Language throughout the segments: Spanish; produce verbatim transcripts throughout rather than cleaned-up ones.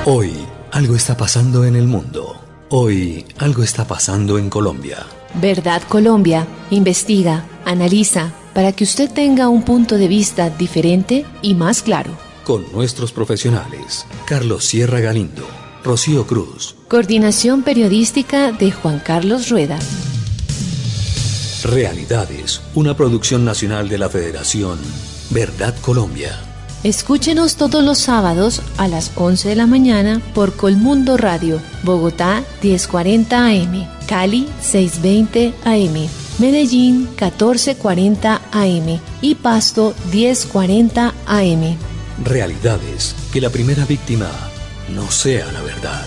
Hoy algo está pasando en el mundo. Hoy algo está pasando en Colombia. Verdad Colombia investiga, analiza, para que usted tenga un punto de vista diferente y más claro. Con nuestros profesionales, Carlos Sierra Galindo, Rocío Cruz. Coordinación periodística de Juan Carlos Rueda. Realidades, una producción nacional de la Federación Verdad Colombia. Escúchenos todos los sábados a las once de la mañana por Colmundo Radio, Bogotá diez cuarenta A M, Cali seiscientos veinte A M, Medellín catorce cuarenta A M y Pasto diez cuarenta A M. Realidades, que la primera víctima no sea la verdad.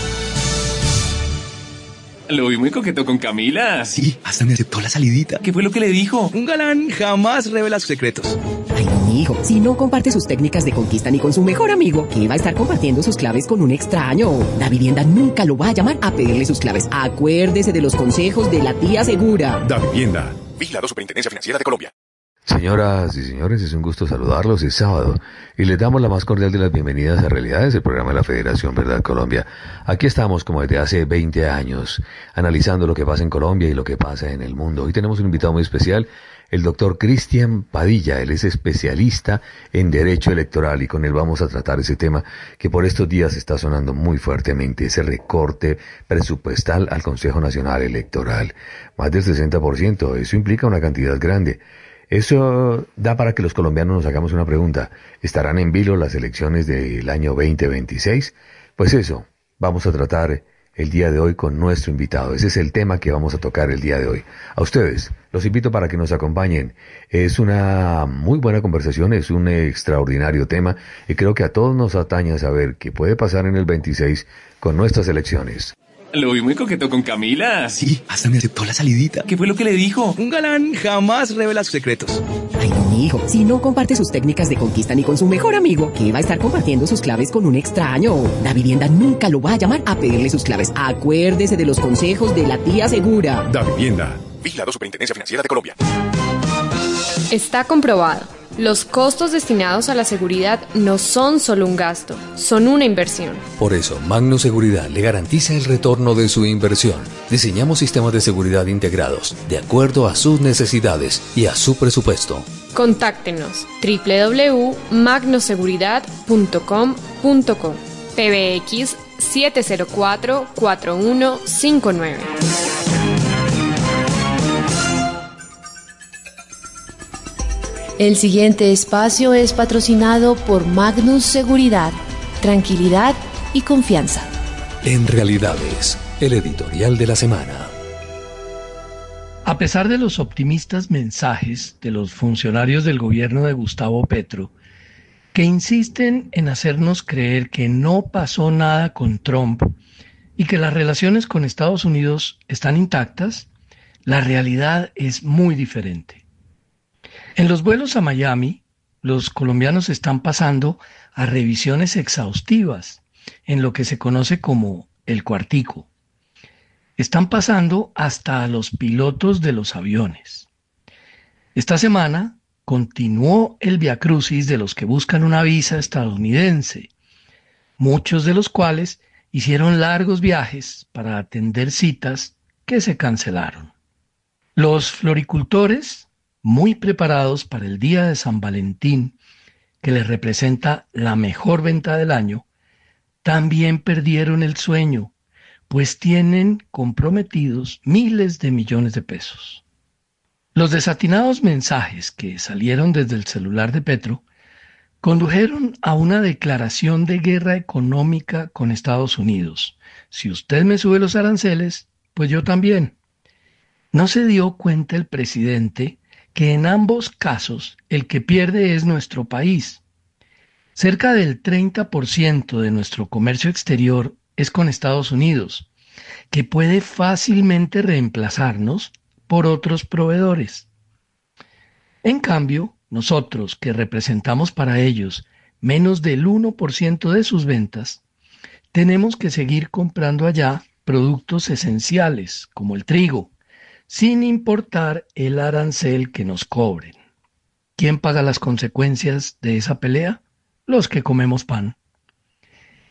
Lo vi muy coqueto con Camila. Sí, hasta me aceptó la salidita. ¿Qué fue lo que le dijo? Un galán jamás revela sus secretos. Ay, hijo, si no comparte sus técnicas de conquista ni con su mejor amigo, que va a estar compartiendo sus claves con un extraño. La vivienda nunca lo va a llamar a pedirle sus claves. Acuérdese de los consejos de la tía Segura. Da Vivienda. Vigilado Superintendencia Financiera de Colombia. Señoras y señores, es un gusto saludarlos, es sábado y les damos la más cordial de las bienvenidas a Realidades, el programa de la Federación Verdad Colombia. Aquí estamos como desde hace veinte años, analizando lo que pasa en Colombia y lo que pasa en el mundo. Hoy tenemos un invitado muy especial, el doctor Cristian Padilla. Él es especialista en Derecho Electoral y con él vamos a tratar ese tema que por estos días está sonando muy fuertemente, ese recorte presupuestal al Consejo Nacional Electoral. Más del sesenta por ciento, eso implica una cantidad grande. Eso da para que los colombianos nos hagamos una pregunta. ¿Estarán en vilo las elecciones del año veinte veintiséis? Pues eso, vamos a tratar el día de hoy con nuestro invitado. Ese es el tema que vamos a tocar el día de hoy. A ustedes, los invito para que nos acompañen. Es una muy buena conversación, es un extraordinario tema y creo que a todos nos atañe saber qué puede pasar en el veintiséis con nuestras elecciones. Lo vi muy coqueto con Camila. Sí, hasta me aceptó la salidita. ¿Qué fue lo que le dijo? Un galán jamás revela sus secretos. Ay, hijo, si no comparte sus técnicas de conquista ni con su mejor amigo, que va a estar compartiendo sus claves con un extraño. La vivienda nunca lo va a llamar a pedirle sus claves. Acuérdese de los consejos de la tía Segura. Da Vivienda. Vigilado Superintendencia Financiera de Colombia. Está comprobado. Los costos destinados a la seguridad no son solo un gasto, son una inversión. Por eso, Magno Seguridad le garantiza el retorno de su inversión. Diseñamos sistemas de seguridad integrados, de acuerdo a sus necesidades y a su presupuesto. Contáctenos doble u doble u doble u punto magnoseguridad punto com punto co, P B X siete cero cuatro cuatro uno cinco nueve. El siguiente espacio es patrocinado por Magnus Seguridad, tranquilidad y confianza. En Realidades, el editorial de la semana. A pesar de los optimistas mensajes de los funcionarios del gobierno de Gustavo Petro, que insisten en hacernos creer que no pasó nada con Trump y que las relaciones con Estados Unidos están intactas, la realidad es muy diferente. En los vuelos a Miami, los colombianos están pasando a revisiones exhaustivas en lo que se conoce como el cuartico. Están pasando hasta a los pilotos de los aviones. Esta semana continuó el viacrucis de los que buscan una visa estadounidense, muchos de los cuales hicieron largos viajes para atender citas que se cancelaron. Los floricultores, muy preparados para el día de San Valentín, que les representa la mejor venta del año, también perdieron el sueño, pues tienen comprometidos miles de millones de pesos. Los desatinados mensajes que salieron desde el celular de Petro condujeron a una declaración de guerra económica con Estados Unidos. Si usted me sube los aranceles, pues yo también. ¿No se dio cuenta el presidente que en ambos casos el que pierde es nuestro país? Cerca del treinta por ciento de nuestro comercio exterior es con Estados Unidos, que puede fácilmente reemplazarnos por otros proveedores. En cambio, nosotros, que representamos para ellos menos del uno por ciento de sus ventas, tenemos que seguir comprando allá productos esenciales como el trigo, sin importar el arancel que nos cobren. ¿Quién paga las consecuencias de esa pelea? Los que comemos pan.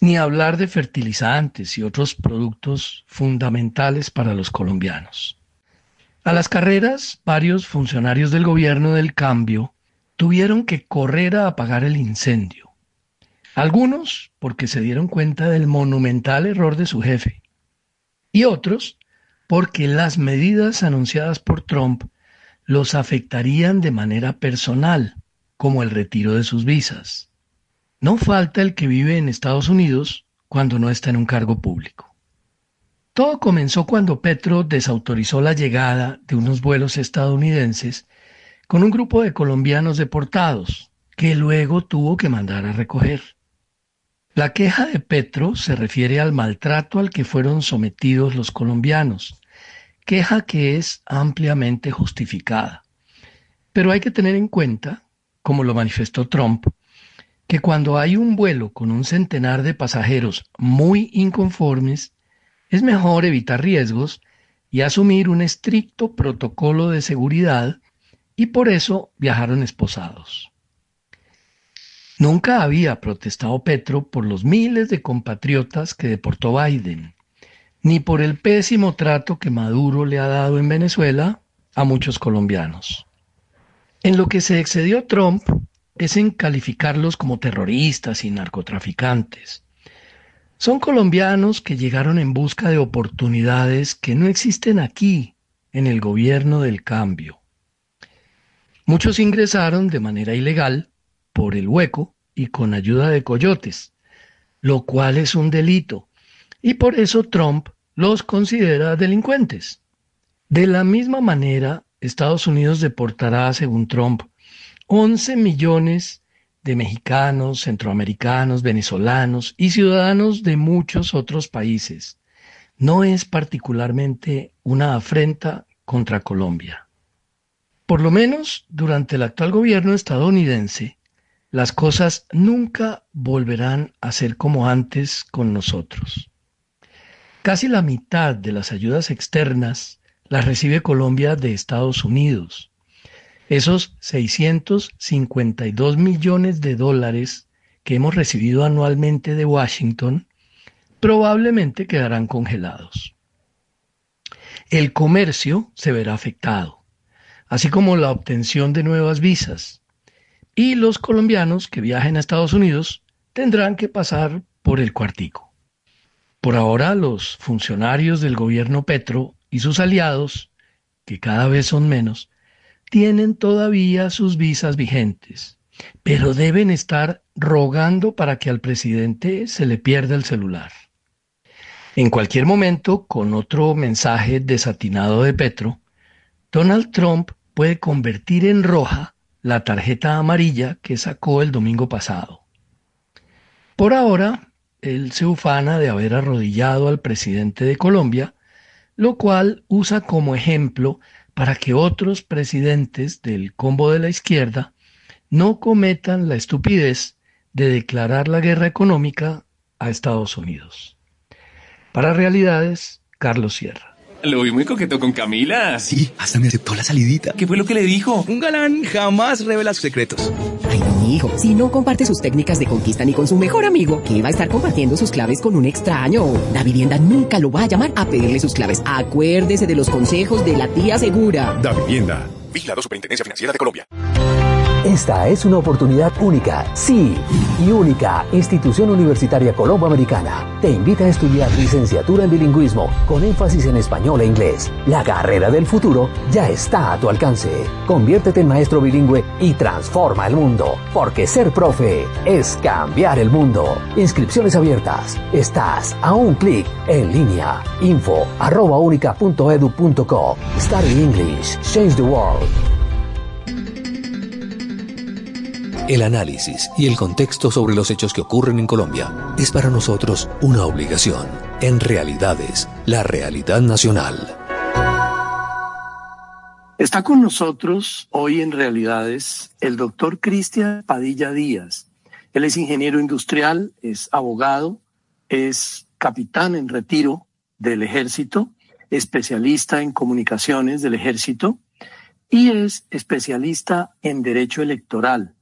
Ni hablar de fertilizantes y otros productos fundamentales para los colombianos. A las carreras, varios funcionarios del gobierno del cambio tuvieron que correr a apagar el incendio. Algunos porque se dieron cuenta del monumental error de su jefe, y otros porque las medidas anunciadas por Trump los afectarían de manera personal, como el retiro de sus visas. No falta el que vive en Estados Unidos cuando no está en un cargo público. Todo comenzó cuando Petro desautorizó la llegada de unos vuelos estadounidenses con un grupo de colombianos deportados, que luego tuvo que mandar a recoger. La queja de Petro se refiere al maltrato al que fueron sometidos los colombianos, queja que es ampliamente justificada. Pero hay que tener en cuenta, como lo manifestó Trump, que cuando hay un vuelo con un centenar de pasajeros muy inconformes, es mejor evitar riesgos y asumir un estricto protocolo de seguridad, y por eso viajaron esposados. Nunca había protestado Petro por los miles de compatriotas que deportó Biden, ni por el pésimo trato que Maduro le ha dado en Venezuela a muchos colombianos. En lo que se excedió Trump es en calificarlos como terroristas y narcotraficantes. Son colombianos que llegaron en busca de oportunidades que no existen aquí, en el gobierno del cambio. Muchos ingresaron de manera ilegal, por el hueco y con ayuda de coyotes, lo cual es un delito, y por eso Trump los considera delincuentes. De la misma manera, Estados Unidos deportará, según Trump, once millones de mexicanos, centroamericanos, venezolanos y ciudadanos de muchos otros países. No es particularmente una afrenta contra Colombia. Por lo menos durante el actual gobierno estadounidense, las cosas nunca volverán a ser como antes con nosotros. Casi la mitad de las ayudas externas las recibe Colombia de Estados Unidos. Esos seiscientos cincuenta y dos millones de dólares que hemos recibido anualmente de Washington probablemente quedarán congelados. El comercio se verá afectado, así como la obtención de nuevas visas, y los colombianos que viajen a Estados Unidos tendrán que pasar por el cuartico. Por ahora, los funcionarios del gobierno Petro y sus aliados, que cada vez son menos, tienen todavía sus visas vigentes, pero deben estar rogando para que al presidente se le pierda el celular. En cualquier momento, con otro mensaje desatinado de Petro, Donald Trump puede convertir en roja la tarjeta amarilla que sacó el domingo pasado. Por ahora, él se ufana de haber arrodillado al presidente de Colombia, lo cual usa como ejemplo para que otros presidentes del combo de la izquierda no cometan la estupidez de declarar la guerra económica a Estados Unidos. Para Realidades, Carlos Sierra. Lo vi muy coqueto con Camila. Sí, hasta me aceptó la salidita. ¿Qué fue lo que le dijo? Un galán jamás revela sus secretos. Ay, hijo, si no comparte sus técnicas de conquista ni con su mejor amigo, que va a estar compartiendo sus claves con un extraño. La vivienda nunca lo va a llamar a pedirle sus claves. Acuérdese de los consejos de la tía segura. Da Vivienda. Vigilado Superintendencia Financiera de Colombia. Esta es una oportunidad única, sí, y única. Institución Universitaria Colombo-Americana te invita a estudiar licenciatura en bilingüismo con énfasis en español e inglés. La carrera del futuro ya está a tu alcance. Conviértete en maestro bilingüe y transforma el mundo, porque ser profe es cambiar el mundo. Inscripciones abiertas. Estás a un clic en línea. Info arroba unica punto edu punto co. Study English. Change the world. El análisis y el contexto sobre los hechos que ocurren en Colombia es para nosotros una obligación. En Realidades, la realidad nacional. Está con nosotros hoy en Realidades el doctor Cristian Padilla Díaz. Él es ingeniero industrial, es abogado, es capitán en retiro del Ejército, especialista en comunicaciones del Ejército y es especialista en derecho electoral,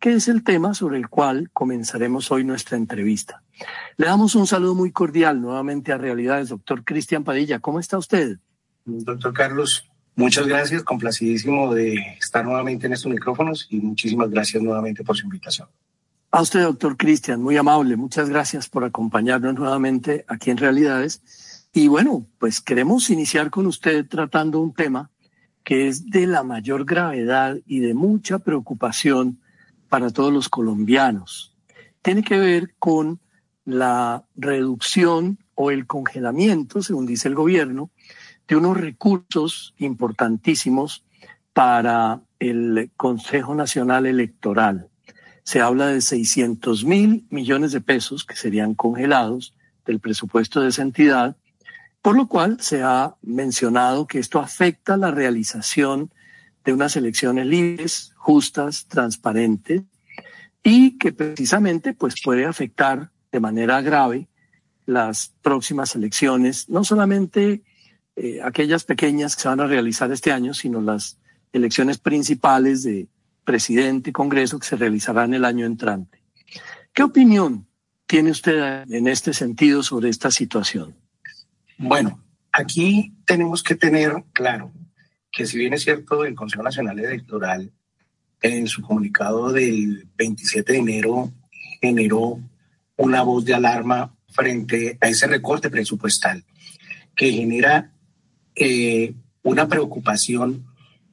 que es el tema sobre el cual comenzaremos hoy nuestra entrevista. Le damos un saludo muy cordial nuevamente a Realidades, doctor Cristian Padilla. ¿Cómo está usted? Doctor Carlos, muchas gracias, complacidísimo de estar nuevamente en estos micrófonos y muchísimas gracias nuevamente por su invitación. A usted, doctor Cristian, muy amable. Muchas gracias por acompañarnos nuevamente aquí en Realidades. Y bueno, pues queremos iniciar con usted tratando un tema que es de la mayor gravedad y de mucha preocupación para todos los colombianos. Tiene que ver con la reducción o el congelamiento, según dice el gobierno, de unos recursos importantísimos para el Consejo Nacional Electoral. Se habla de seiscientos mil millones de pesos que serían congelados del presupuesto de esa entidad, por lo cual se ha mencionado que esto afecta la realización de unas elecciones libres, justas, transparentes, y que precisamente pues, puede afectar de manera grave las próximas elecciones, no solamente eh, aquellas pequeñas que se van a realizar este año, sino las elecciones principales de presidente y Congreso que se realizarán el año entrante. ¿Qué opinión tiene usted en este sentido sobre esta situación? Bueno, aquí tenemos que tener claro que si bien es cierto el Consejo Nacional Electoral en su comunicado del veintisiete de enero generó una voz de alarma frente a ese recorte presupuestal que genera eh, una preocupación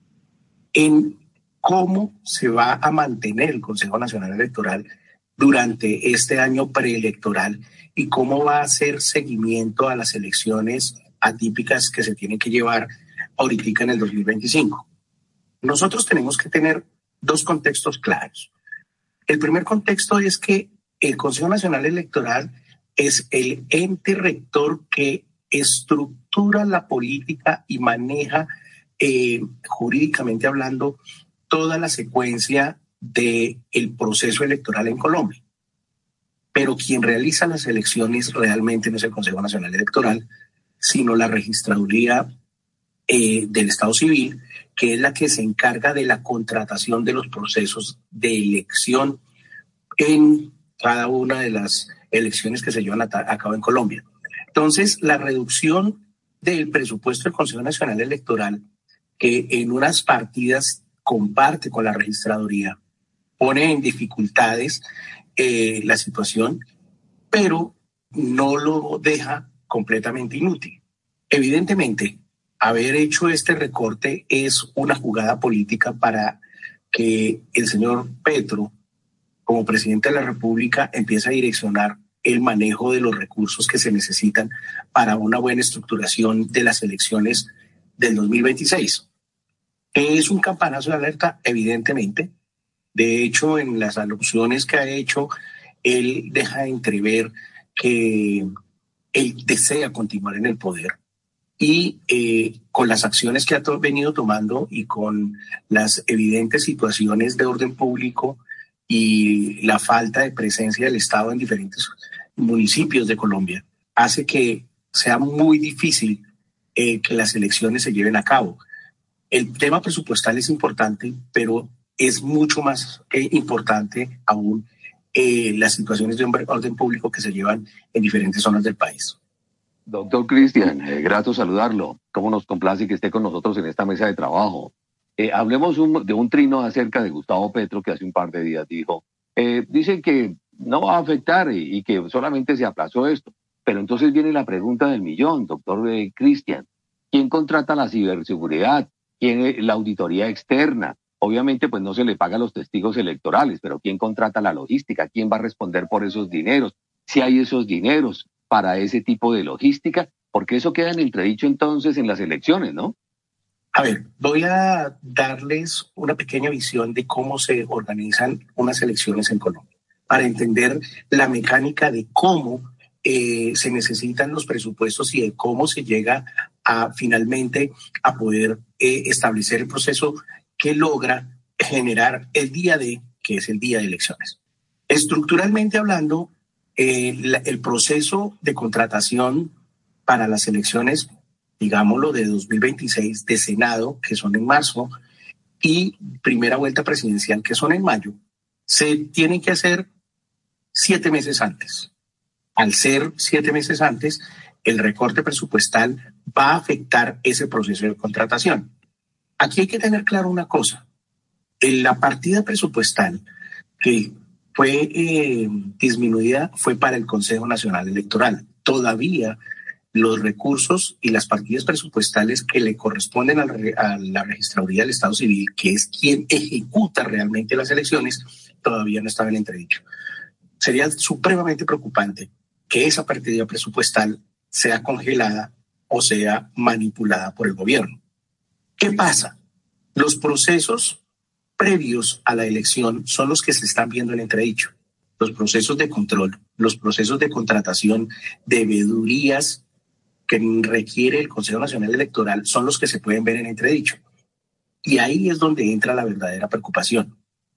en cómo se va a mantener el Consejo Nacional Electoral durante este año preelectoral y cómo va a hacer seguimiento a las elecciones atípicas que se tienen que llevar ahorita en el dos mil veinticinco. Nosotros tenemos que tener dos contextos claros. El primer contexto es que el Consejo Nacional Electoral es el ente rector que estructura la política y maneja eh, jurídicamente hablando toda la secuencia del proceso electoral en Colombia. Pero quien realiza las elecciones realmente no es el Consejo Nacional Electoral, sino la Registraduría eh, del Estado Civil, que es la que se encarga de la contratación de los procesos de elección en cada una de las elecciones que se llevan a, a cabo en Colombia. Entonces, la reducción del presupuesto del Consejo Nacional Electoral, que en unas partidas comparte con la Registraduría, pone en dificultades eh, la situación, pero no lo deja completamente inútil. Evidentemente, haber hecho este recorte es una jugada política para que el señor Petro, como presidente de la República, empiece a direccionar el manejo de los recursos que se necesitan para una buena estructuración de las elecciones del dos mil veintiséis. Es un campanazo de alerta, evidentemente. De hecho, en las alusiones que ha hecho, él deja entrever que él desea continuar en el poder y eh, con las acciones que ha to- venido tomando y con las evidentes situaciones de orden público y la falta de presencia del Estado en diferentes municipios de Colombia, hace que sea muy difícil eh, que las elecciones se lleven a cabo. El tema presupuestal es importante, pero es mucho más eh, importante aún eh, las situaciones de orden público que se llevan en diferentes zonas del país. Doctor Cristian, eh, grato saludarlo. Cómo nos complace que esté con nosotros en esta mesa de trabajo. Eh, hablemos un, de un trino acerca de Gustavo Petro, que hace un par de días dijo, eh, dice que no va a afectar y, y que solamente se aplazó esto. Pero entonces viene la pregunta del millón, doctor eh, Cristian. ¿Quién contrata la ciberseguridad? ¿Quién es la auditoría externa? Obviamente, pues no se le paga a los testigos electorales, pero ¿quién contrata la logística? ¿Quién va a responder por esos dineros? Si hay esos dineros para ese tipo de logística, porque eso queda en entredicho entonces en las elecciones, ¿no? A ver, voy a darles una pequeña visión de cómo se organizan unas elecciones en Colombia, para entender la mecánica de cómo eh, se necesitan los presupuestos y de cómo se llega a finalmente a poder eh, establecer el proceso que logra generar el día de, que es el día de elecciones. Estructuralmente hablando, eh, la, el proceso de contratación para las elecciones, digámoslo, de dos mil veintiséis de Senado, que son en marzo, y primera vuelta presidencial, que son en mayo, se tienen que hacer siete meses antes. Al ser siete meses antes, el recorte presupuestal va a afectar ese proceso de contratación. Aquí hay que tener claro una cosa. En la partida presupuestal que fue eh, disminuida fue para el Consejo Nacional Electoral. Todavía los recursos y las partidas presupuestales que le corresponden a la, a la Registraduría del Estado Civil, que es quien ejecuta realmente las elecciones, todavía no estaba en entredicho. Sería supremamente preocupante que esa partida presupuestal sea congelada o sea manipulada por el gobierno. ¿Qué pasa? Los procesos previos a la elección son los que se están viendo en entredicho. Los procesos de control, los procesos de contratación, de veedurías que requiere el Consejo Nacional Electoral son los que se pueden ver en entredicho. Y ahí es donde entra la verdadera preocupación.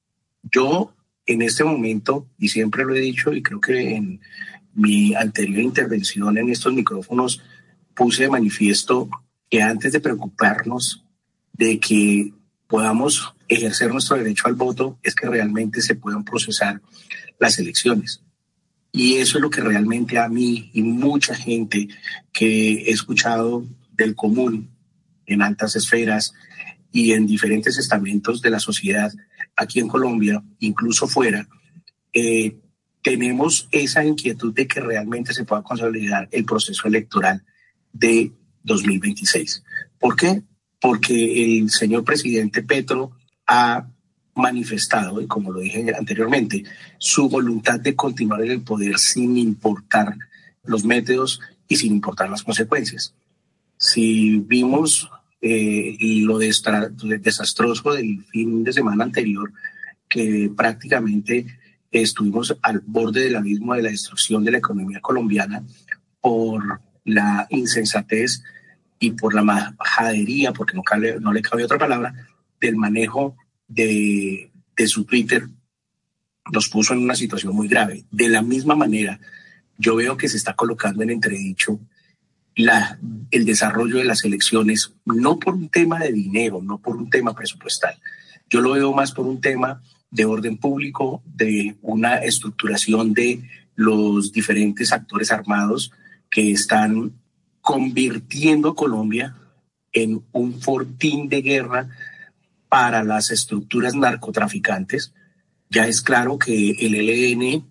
Yo en este momento, y siempre lo he dicho, y creo que en mi anterior intervención en estos micrófonos puse de manifiesto que antes de preocuparnos de que podamos ejercer nuestro derecho al voto, es que realmente se puedan procesar las elecciones. Y eso es lo que realmente a mí y mucha gente que he escuchado del común en altas esferas y en diferentes estamentos de la sociedad aquí en Colombia, incluso fuera, eh, tenemos esa inquietud de que realmente se pueda consolidar el proceso electoral de dos mil veintiséis. ¿Por qué? Porque el señor presidente Petro ha manifestado, y como lo dije anteriormente, su voluntad de continuar en el poder sin importar los métodos y sin importar las consecuencias. Si vimos eh, lo destra- desastroso del fin de semana anterior, que prácticamente estuvimos al borde del abismo de la destrucción de la economía colombiana por la insensatez y por la majadería, porque no, cabe, no le cabe otra palabra, del manejo de, de su Twitter, nos puso en una situación muy grave. De la misma manera, yo veo que se está colocando en entredicho la, el desarrollo de las elecciones, no por un tema de dinero, no por un tema presupuestal. Yo lo veo más por un tema de orden público, de una estructuración de los diferentes actores armados que están convirtiendo a Colombia en un fortín de guerra para las estructuras narcotraficantes. Ya es claro que el E L N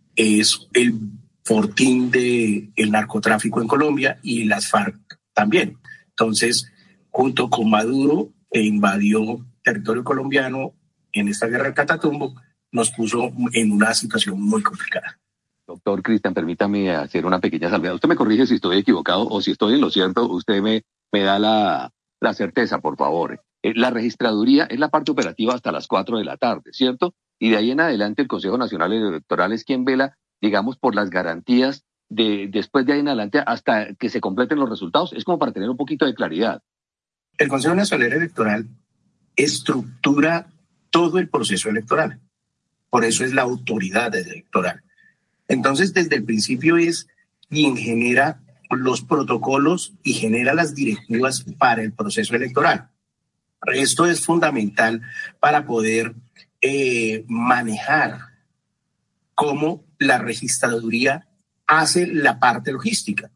es el fortín del narcotráfico en Colombia y las FARC también. Entonces, junto con Maduro, que invadió territorio colombiano en esta guerra del Catatumbo, nos puso en una situación muy complicada. Doctor Cristian, permítame hacer una pequeña salvedad. Usted me corrige si estoy equivocado o si estoy en lo cierto, usted me, me da la, la certeza, por favor. Eh, la registraduría es la parte operativa hasta las cuatro de la tarde, ¿cierto? Y de ahí en adelante el Consejo Nacional Electoral es quien vela, digamos, por las garantías de después de ahí en adelante hasta que se completen los resultados. Es como para tener un poquito de claridad. El Consejo Nacional Electoral estructura todo el proceso electoral. Por eso es la autoridad electoral. Entonces, desde el principio es quien genera los protocolos y genera las directivas para el proceso electoral. Esto es fundamental para poder eh, manejar cómo la registraduría hace la parte logística.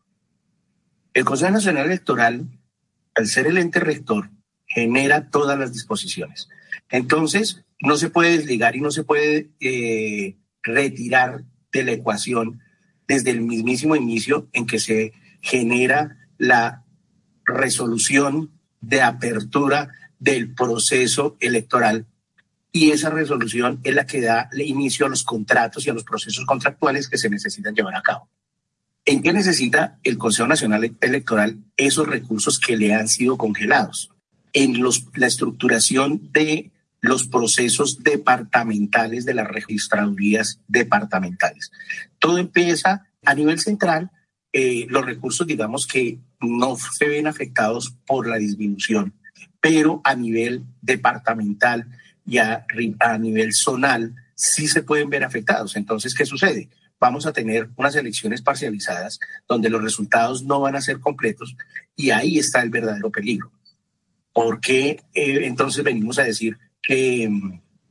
El Consejo Nacional Electoral, al ser el ente rector, genera todas las disposiciones. Entonces, no se puede desligar y no se puede eh, retirar de la ecuación desde el mismísimo inicio en que se genera la resolución de apertura del proceso electoral, y esa resolución es la que da inicio a los contratos y a los procesos contractuales que se necesitan llevar a cabo. ¿En qué necesita el Consejo Nacional Electoral esos recursos que le han sido congelados? En los, la estructuración de los procesos departamentales de las registradurías departamentales. Todo empieza a nivel central, eh, los recursos, digamos, que no se ven afectados por la disminución, pero a nivel departamental y a, a nivel zonal sí se pueden ver afectados. Entonces, ¿qué sucede? Vamos a tener unas elecciones parcializadas donde los resultados no van a ser completos, y ahí está el verdadero peligro. ¿Por qué eh, entonces venimos a decir que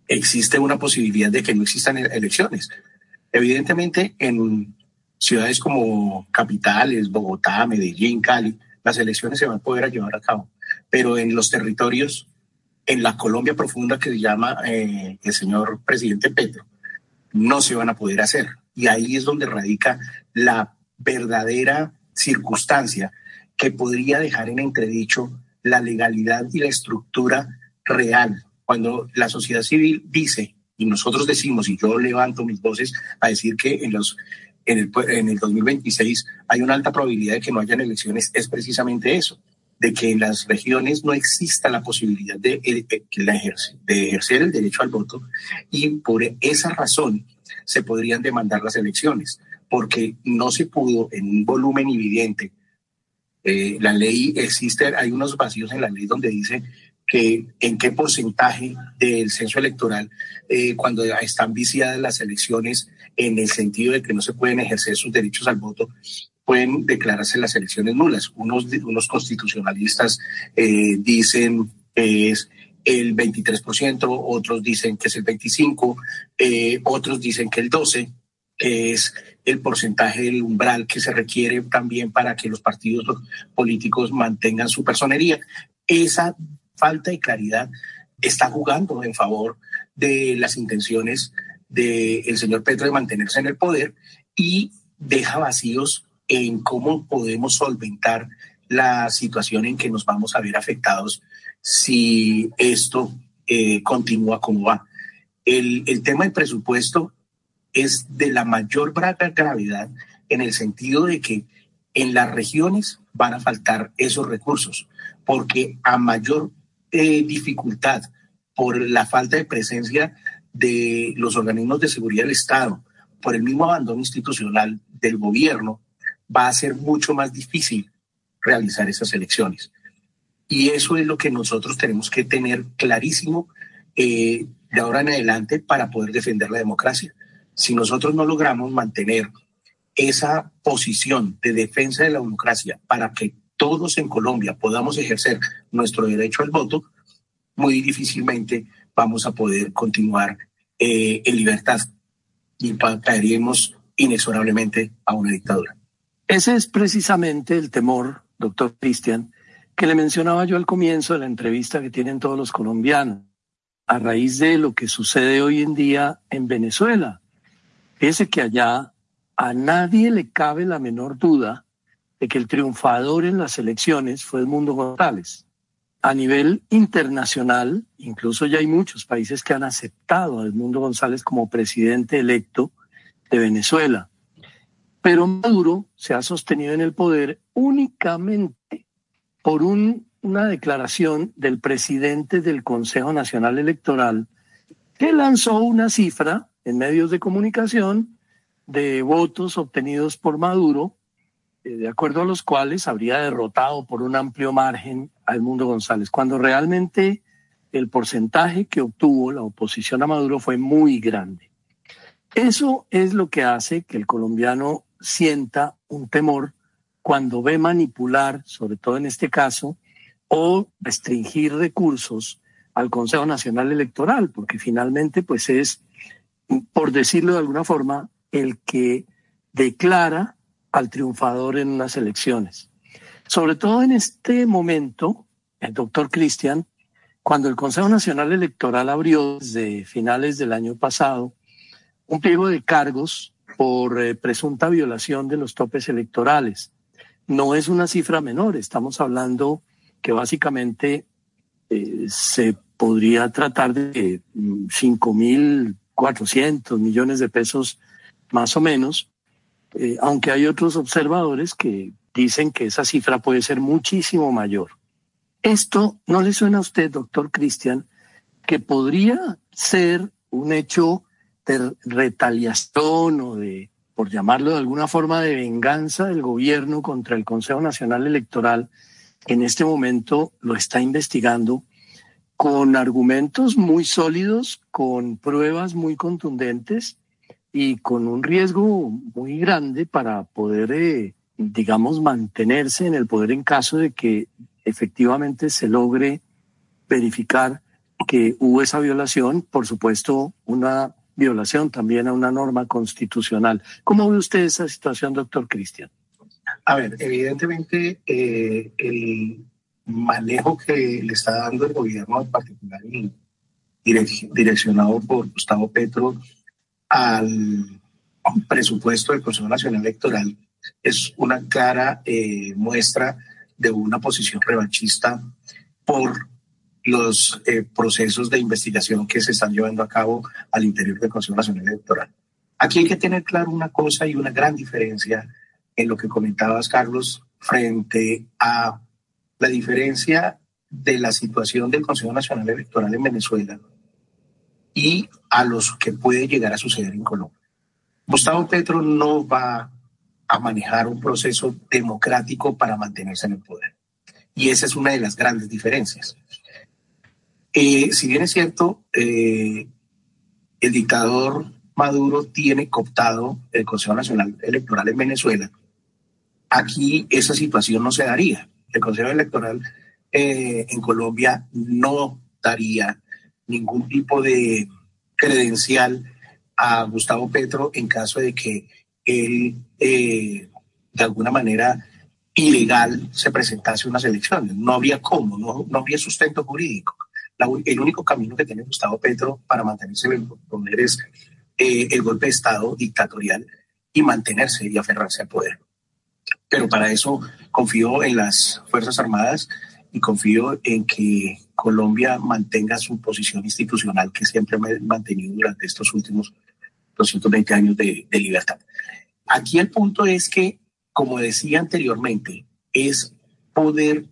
existe una posibilidad de que no existan elecciones. Evidentemente, en ciudades como capitales, Bogotá, Medellín, Cali, las elecciones se van a poder llevar a cabo, pero en los territorios, en la Colombia profunda que se llama eh, el señor presidente Petro, no se van a poder hacer. Y ahí es donde radica la verdadera circunstancia que podría dejar en entredicho la legalidad y la estructura real. Cuando la sociedad civil dice, y nosotros decimos, y yo levanto mis voces a decir que en los en el, en el dos mil veintiséis hay una alta probabilidad de que no hayan elecciones, es precisamente eso, de que en las regiones no exista la posibilidad de, de, de, la ejerce, de ejercer el derecho al voto, y por esa razón se podrían demandar las elecciones, porque no se pudo en un volumen evidente. Eh, la ley existe, hay unos vacíos en la ley donde dice que en qué porcentaje del censo electoral, eh, cuando están viciadas las elecciones, en el sentido de que no se pueden ejercer sus derechos al voto, pueden declararse las elecciones nulas. Unos, unos constitucionalistas eh, dicen que es el veintitrés por ciento, otros dicen que es el veinticinco por ciento, eh, otros dicen que el doce por ciento, que es el porcentaje del umbral que se requiere también para que los partidos políticos mantengan su personería. Esa falta de claridad está jugando en favor de las intenciones del señor Petro de mantenerse en el poder y deja vacíos en cómo podemos solventar la situación en que nos vamos a ver afectados si esto eh, continúa como va. El, el tema del presupuesto es de la mayor gravedad en el sentido de que en las regiones van a faltar esos recursos, porque a mayor eh, dificultad por la falta de presencia de los organismos de seguridad del Estado, por el mismo abandono institucional del gobierno, va a ser mucho más difícil realizar esas elecciones. Y eso es lo que nosotros tenemos que tener clarísimo eh, de ahora en adelante para poder defender la democracia. Si nosotros no logramos mantener esa posición de defensa de la democracia para que todos en Colombia podamos ejercer nuestro derecho al voto, muy difícilmente vamos a poder continuar eh, en libertad y caeríamos inexorablemente a una dictadura. Ese es precisamente el temor, doctor Cristian, que le mencionaba yo al comienzo de la entrevista que tienen todos los colombianos, a raíz de lo que sucede hoy en día en Venezuela. Fíjese que allá a nadie le cabe la menor duda de que el triunfador en las elecciones fue Edmundo González. A nivel internacional, incluso ya hay muchos países que han aceptado a Edmundo González como presidente electo de Venezuela. Pero Maduro se ha sostenido en el poder únicamente por un, una declaración del presidente del Consejo Nacional Electoral que lanzó una cifra en medios de comunicación de votos obtenidos por Maduro, eh, de acuerdo a los cuales habría derrotado por un amplio margen a Edmundo González, cuando realmente el porcentaje que obtuvo la oposición a Maduro fue muy grande. Eso es lo que hace que el colombiano sienta un temor cuando ve manipular, sobre todo en este caso, o restringir recursos al Consejo Nacional Electoral, porque finalmente pues es, por decirlo de alguna forma, el que declara al triunfador en unas elecciones. Sobre todo en este momento, el doctor Cristian, cuando el Consejo Nacional Electoral abrió desde finales del año pasado un pliego de cargos por eh, presunta violación de los topes electorales. No es una cifra menor, estamos hablando que básicamente eh, se podría tratar de cinco mil cuatrocientos millones de pesos más o menos, eh, aunque hay otros observadores que dicen que esa cifra puede ser muchísimo mayor. ¿Esto no le suena a usted, doctor Cristian, que podría ser un hecho de retaliación o de, por llamarlo de alguna forma, de venganza del gobierno contra el Consejo Nacional Electoral, que en este momento lo está investigando con argumentos muy sólidos, con pruebas muy contundentes y con un riesgo muy grande para poder, eh, digamos, mantenerse en el poder en caso de que efectivamente se logre verificar que hubo esa violación, por supuesto, una violación también a una norma constitucional. ¿Cómo ve usted esa situación, doctor Cristian? A ver, evidentemente eh, el manejo que le está dando el gobierno en particular y direc- direccionado por Gustavo Petro al presupuesto del Consejo Nacional Electoral es una clara eh, muestra de una posición revanchista por los eh, procesos de investigación que se están llevando a cabo al interior del Consejo Nacional Electoral. Aquí hay que tener claro una cosa y una gran diferencia en lo que comentabas, Carlos, frente a la diferencia de la situación del Consejo Nacional Electoral en Venezuela y a los que puede llegar a suceder en Colombia. Gustavo Petro no va a manejar un proceso democrático para mantenerse en el poder. Y esa es una de las grandes diferencias. Eh, si bien es cierto, eh, el dictador Maduro tiene cooptado el Consejo Nacional Electoral en Venezuela, aquí esa situación no se daría. El Consejo Electoral eh, en Colombia no daría ningún tipo de credencial a Gustavo Petro en caso de que él eh, de alguna manera ilegal se presentase unas elecciones. No habría cómo, no, no habría sustento jurídico. La, el único camino que tiene Gustavo Petro para mantenerse en el poder es eh, el golpe de Estado dictatorial y mantenerse y aferrarse al poder. Pero para eso confío en las Fuerzas Armadas y confío en que Colombia mantenga su posición institucional que siempre ha mantenido durante estos últimos doscientos veinte años de, de libertad. Aquí el punto es que, como decía anteriormente, es poder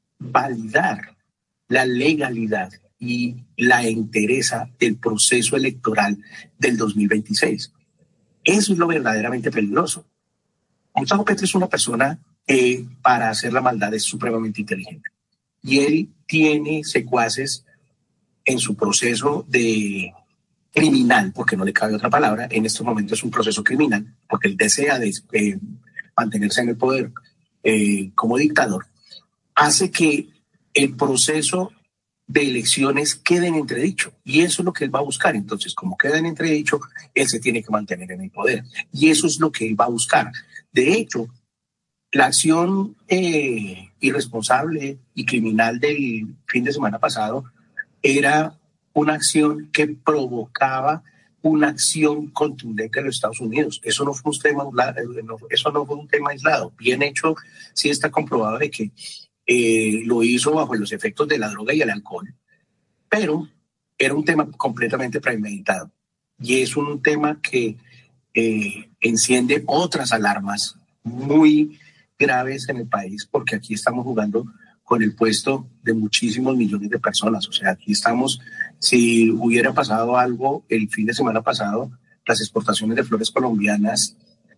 validar la legalidad y la entereza del proceso electoral del dos mil veintiséis. Eso es lo verdaderamente peligroso. Gustavo Petro es una persona que para hacer la maldad es supremamente inteligente. Y él tiene secuaces en su proceso de criminal, porque no le cabe otra palabra, en estos momentos es un proceso criminal, porque él desea de, eh, mantenerse en el poder eh, como dictador, hace que el proceso de elecciones quede en entredicho. Y eso es lo que él va a buscar. Entonces, como queda en entredicho, él se tiene que mantener en el poder. Y eso es lo que él va a buscar. De hecho, la acción eh, irresponsable y criminal del fin de semana pasado era una acción que provocaba una acción contundente de los Estados Unidos. Eso no fue un tema, eso no fue un tema aislado. Bien hecho, sí está comprobado de que eh, lo hizo bajo los efectos de la droga y el alcohol, pero era un tema completamente premeditado. Y es un tema que eh, enciende otras alarmas muy graves en el país, porque aquí estamos jugando con el puesto de muchísimos millones de personas. O sea, aquí estamos, si hubiera pasado algo el fin de semana pasado, las exportaciones de flores colombianas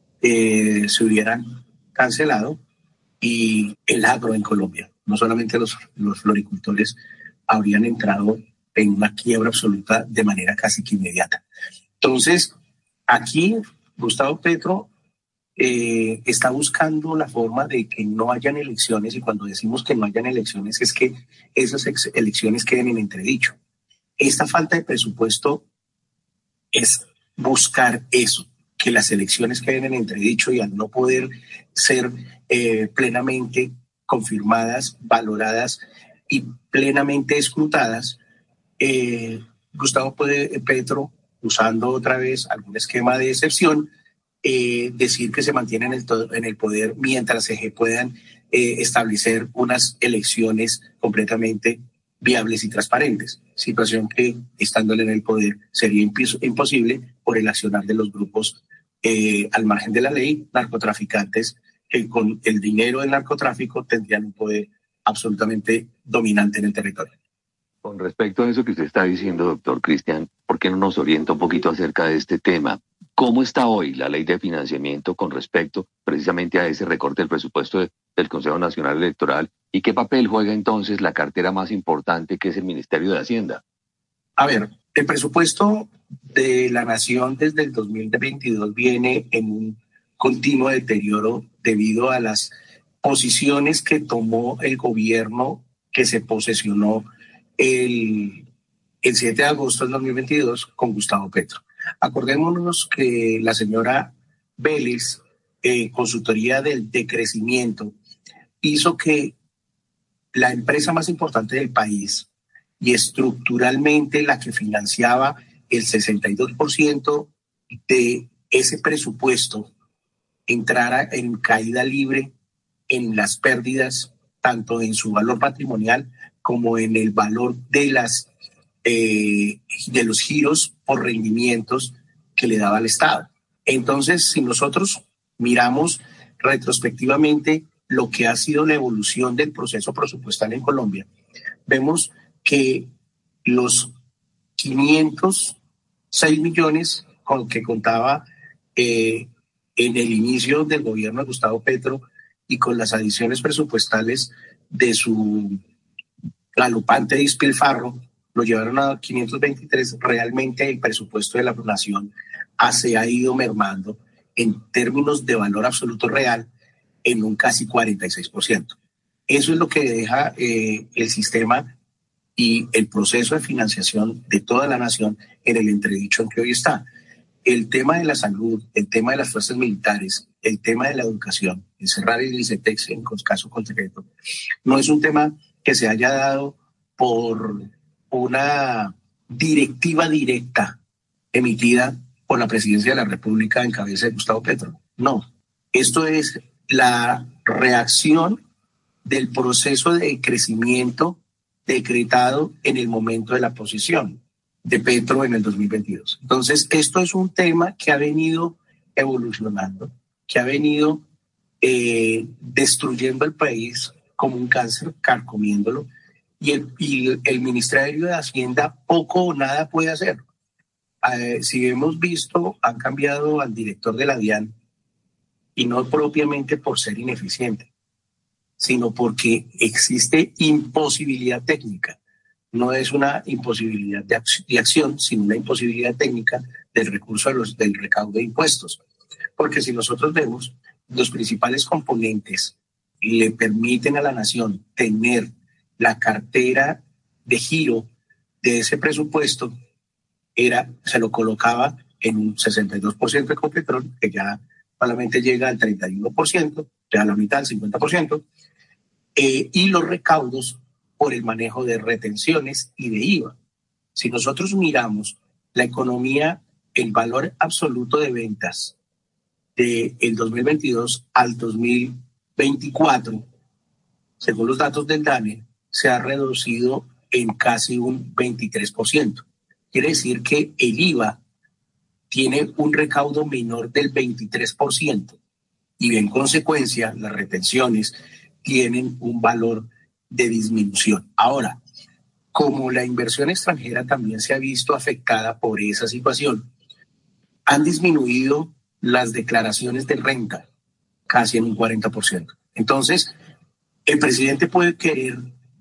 eh, se hubieran cancelado y el agro en Colombia, no solamente los, los floricultores, habrían entrado en una quiebra absoluta de manera casi que inmediata. Entonces, aquí Gustavo Petro Eh, está buscando la forma de que no hayan elecciones, y cuando decimos que no hayan elecciones es que esas ex- elecciones queden en entredicho. Esta falta de presupuesto es buscar eso, que las elecciones queden en entredicho, y al no poder ser eh, plenamente confirmadas, valoradas y plenamente escrutadas, eh, Gustavo Petro, usando otra vez algún esquema de excepción, Eh, decir que se mantiene en el, en el poder mientras se puedan eh, establecer unas elecciones completamente viables y transparentes, situación que, estándole en el poder, sería impos- imposible por el accionar de los grupos eh, al margen de la ley, narcotraficantes, que con el dinero del narcotráfico tendrían un poder absolutamente dominante en el territorio. Con respecto a eso que usted está diciendo, doctor Cristian, ¿por qué no nos orienta un poquito acerca de este tema? ¿Cómo está hoy la ley de financiamiento con respecto precisamente a ese recorte del presupuesto de, del Consejo Nacional Electoral? ¿Y qué papel juega entonces la cartera más importante, que es el Ministerio de Hacienda? A ver, el presupuesto de la Nación desde el dos mil veintidós viene en un continuo deterioro debido a las posiciones que tomó el gobierno que se posesionó el el siete de agosto del dos mil veintidós con Gustavo Petro. Acordémonos que la señora Vélez, eh, consultoría del decrecimiento, hizo que la empresa más importante del país y estructuralmente la que financiaba el sesenta y dos por ciento de ese presupuesto entrara en caída libre en las pérdidas, tanto en su valor patrimonial como en el valor de, las, eh, de los giros por rendimientos que le daba al Estado. Entonces, si nosotros miramos retrospectivamente lo que ha sido la evolución del proceso presupuestal en Colombia, vemos que los quinientos seis millones con que contaba eh, en el inicio del gobierno de Gustavo Petro y con las adiciones presupuestales de su galopante despilfarro, lo llevaron a quinientos veintitrés. Realmente el presupuesto de la nación se ha ido mermando en términos de valor absoluto real en un casi cuarenta y seis por ciento. Eso es lo que deja eh, el sistema y el proceso de financiación de toda la nación en el entredicho en que hoy está. El tema de la salud, el tema de las fuerzas militares, el tema de la educación, encerrar el ICETEX en caso concreto, no es un tema que se haya dado por una directiva directa emitida por la presidencia de la República en cabeza de Gustavo Petro. No, esto es la reacción del proceso de crecimiento decretado en el momento de la posición de Petro en el dos mil veintidós. Entonces, esto es un tema que ha venido evolucionando, que ha venido eh, destruyendo el país como un cáncer, carcomiéndolo, y el, y el Ministerio de Hacienda poco o nada puede hacer. Eh, si hemos visto, han cambiado al director de la DIAN, y no propiamente por ser ineficiente, sino porque existe imposibilidad técnica. No es una imposibilidad de, ac- de acción, sino una imposibilidad técnica del recurso de los, del recaudo de impuestos. Porque si nosotros vemos, los principales componentes le permiten a la nación tener la cartera de giro de ese presupuesto, era, se lo colocaba en un sesenta y dos por ciento de Ecopetrol, que ya solamente llega al treinta y uno por ciento, ya a la mitad, al cincuenta por ciento, eh, y los recaudos por el manejo de retenciones y de I V A. Si nosotros miramos la economía, el valor absoluto de ventas del dos mil veintidós al dos mil veinticuatro, según los datos del DANE, se ha reducido en casi un veintitrés por ciento. Quiere decir que el I V A tiene un recaudo menor del veintitrés por ciento y en consecuencia las retenciones tienen un valor de disminución. Ahora, como la inversión extranjera también se ha visto afectada por esa situación, han disminuido las declaraciones de renta casi en un cuarenta por ciento. Entonces, el presidente puede querer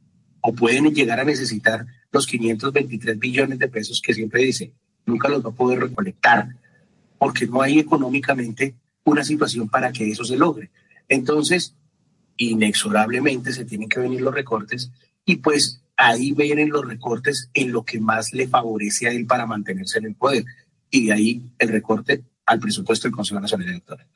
o pueden llegar a necesitar los quinientos veintitrés billones de pesos que siempre dice, nunca los va a poder recolectar, porque no hay económicamente una situación para que eso se logre. Entonces, inexorablemente se tienen que venir los recortes y pues ahí vienen los recortes en lo que más le favorece a él para mantenerse en el poder. Y de ahí el recorte al presupuesto del Consejo Nacional Electoral.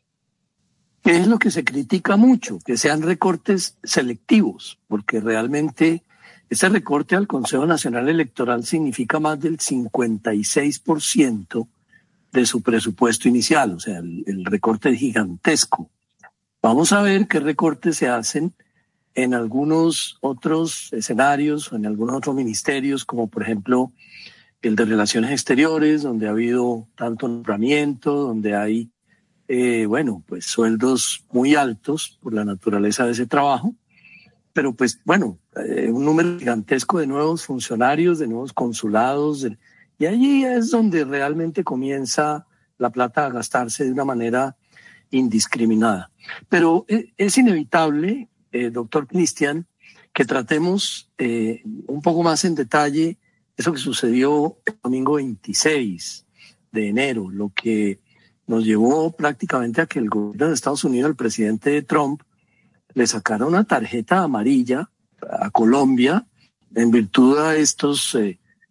¿Qué es lo que se critica mucho? Que sean recortes selectivos, porque realmente ese recorte al Consejo Nacional Electoral significa más del cincuenta y seis por ciento de su presupuesto inicial, o sea, el, el recorte es gigantesco. Vamos a ver qué recortes se hacen en algunos otros escenarios o en algunos otros ministerios, como por ejemplo el de Relaciones Exteriores, donde ha habido tanto nombramiento, donde hay, eh, bueno, pues sueldos muy altos por la naturaleza de ese trabajo, pero pues bueno, eh, un número gigantesco de nuevos funcionarios, de nuevos consulados, de, y allí es donde realmente comienza la plata a gastarse de una manera indiscriminada. Pero es inevitable, eh, doctor Cristian, que tratemos eh, un poco más en detalle eso que sucedió el domingo veintiséis de enero, lo que nos llevó prácticamente a que el gobierno de Estados Unidos, el presidente Trump, le sacara una tarjeta amarilla a Colombia en virtud de estos eh,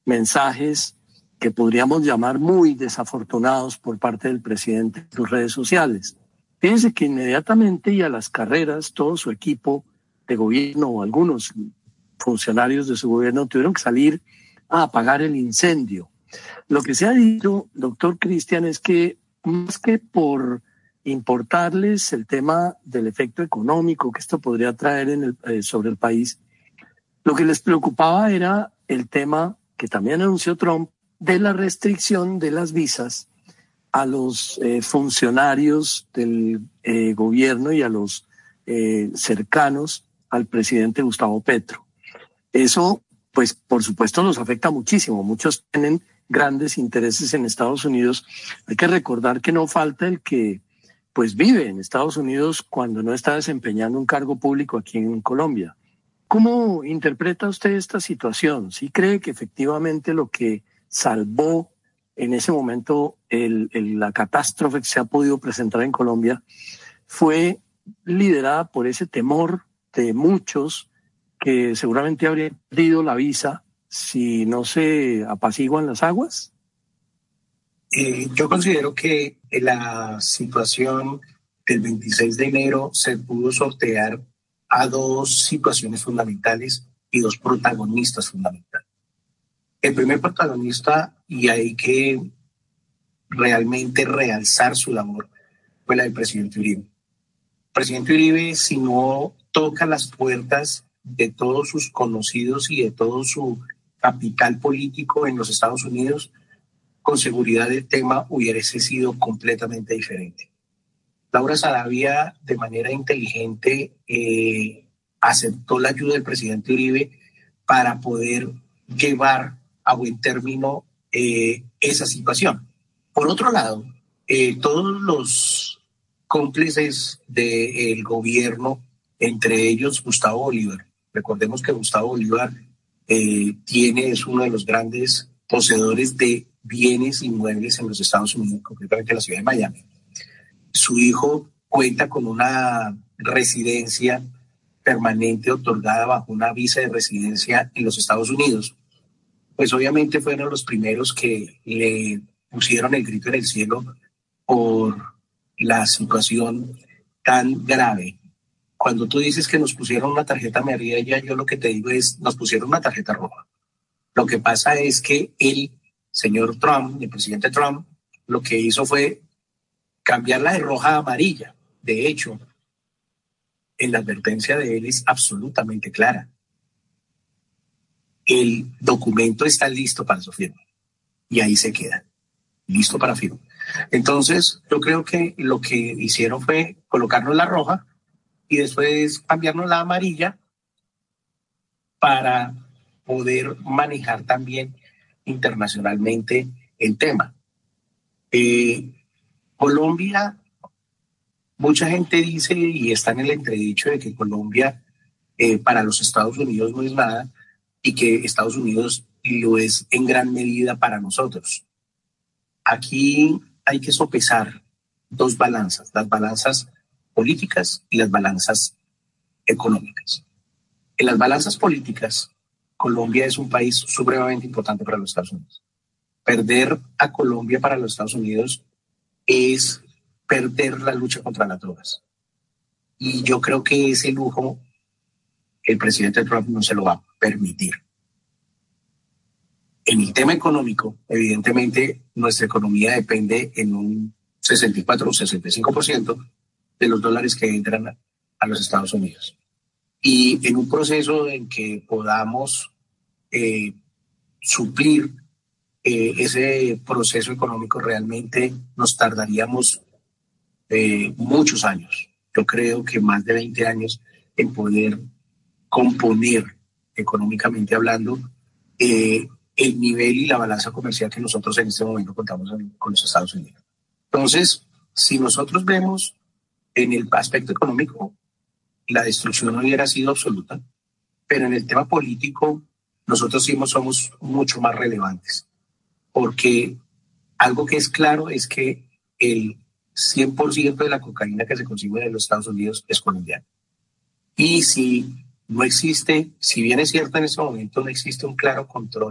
mensajes que podríamos llamar muy desafortunados por parte del presidente en sus redes sociales. Fíjense que inmediatamente y a las carreras todo su equipo de gobierno o algunos funcionarios de su gobierno tuvieron que salir a apagar el incendio. Lo que se ha dicho, doctor Cristian, es que más que por importarles el tema del efecto económico que esto podría traer en el, eh, sobre el país, lo que les preocupaba era el tema que también anunció Trump de la restricción de las visas a los eh, funcionarios del eh, gobierno y a los eh, cercanos al presidente Gustavo Petro. Eso, pues, por supuesto, los afecta muchísimo. Muchos tienen grandes intereses en Estados Unidos. Hay que recordar que no falta el que pues vive en Estados Unidos cuando no está desempeñando un cargo público aquí en Colombia. ¿Cómo interpreta usted esta situación? ¿Sí cree que efectivamente lo que salvó en ese momento el, el, la catástrofe que se ha podido presentar en Colombia fue liderada por ese temor de muchos que seguramente habrían perdido la visa si no se apaciguan las aguas? Eh, yo considero que la situación del veintiséis de enero se pudo sortear a dos situaciones fundamentales y dos protagonistas fundamentales. El primer protagonista, y hay que realmente realzar su labor, fue la del presidente Uribe. El presidente Uribe, si no toca las puertas de todos sus conocidos y de todo su capital político en los Estados Unidos, con seguridad el tema hubiese sido completamente diferente. Laura Saravia, de manera inteligente, eh, aceptó la ayuda del presidente Uribe para poder llevar a buen término eh, esa situación. Por otro lado, eh, todos los cómplices del gobierno, entre ellos Gustavo Bolívar, recordemos que Gustavo Bolívar eh, tiene, es uno de los grandes poseedores de bienes inmuebles en los Estados Unidos, concretamente en la ciudad de Miami. Su hijo cuenta con una residencia permanente otorgada bajo una visa de residencia en los Estados Unidos. Pues obviamente fueron los primeros que le pusieron el grito en el cielo por la situación tan grave. Cuando tú dices que nos pusieron una tarjeta amarilla, yo lo que te digo es, nos pusieron una tarjeta roja. Lo que pasa es que el señor Trump, el presidente Trump, lo que hizo fue cambiarla de roja a amarilla. De hecho, en la advertencia de él es absolutamente clara. El documento está listo para su firma y ahí se queda, listo para firma. Entonces, yo creo que lo que hicieron fue colocarnos la roja y después cambiarnos la amarilla para poder manejar también internacionalmente el tema. Eh, Colombia, mucha gente dice y está en el entredicho de que Colombia eh, para los Estados Unidos no es nada y que Estados Unidos lo es en gran medida para nosotros. Aquí hay que sopesar dos balanzas, las balanzas políticas y las balanzas económicas. En las balanzas políticas, Colombia es un país supremamente importante para los Estados Unidos. Perder a Colombia para los Estados Unidos es perder la lucha contra las drogas. Y yo creo que ese lujo el presidente Trump no se lo va a permitir. En el tema económico, evidentemente, nuestra economía depende en un sesenta y cuatro o sesenta y cinco por ciento de los dólares que entran a los Estados Unidos. Y en un proceso en que podamos eh, suplir eh, ese proceso económico, realmente nos tardaríamos eh, muchos años. Yo creo que más de veinte años en poder componer económicamente hablando eh, el nivel y la balanza comercial que nosotros en este momento contamos en, con los Estados Unidos. Entonces, si nosotros vemos en el aspecto económico, la destrucción no hubiera sido absoluta, pero en el tema político nosotros sí somos mucho más relevantes, porque algo que es claro es que el cien por ciento de la cocaína que se consigue en los Estados Unidos es colombiana. Y si no existe, si bien es cierto en este momento no existe un claro control